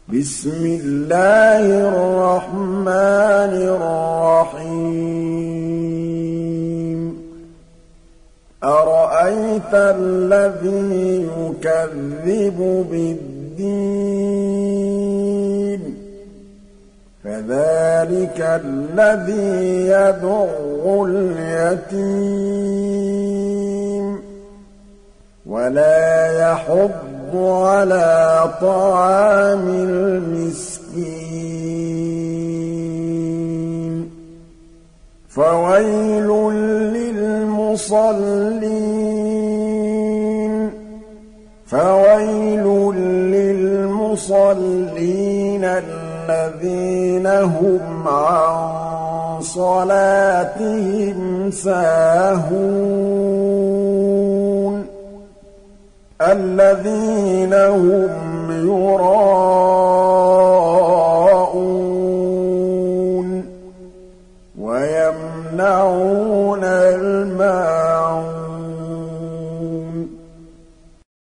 بسم الله الرحمن الرحيم أرأيت الذي يكذب بالدين فذلك الذي يدع اليتيم ولا يحض على طعام المسكين فويل للمصلين الذين هم عن صلاتهم ساهون الذين هم يراءون ويمنعون الماء